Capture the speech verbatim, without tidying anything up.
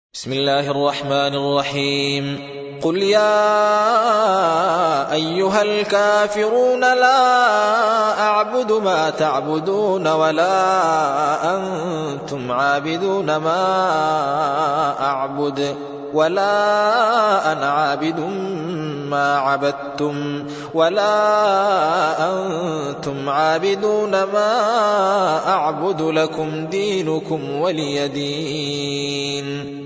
بسم الله الرحمن الرحيم قل يا أيها الكافرون لا أعبد ما تعبدون ولا أنتم عابدون ما أعبد ولا أنا عابد ما عبدتم ولا أنتم عابدون ما أعبد لكم دينكم ولي دين.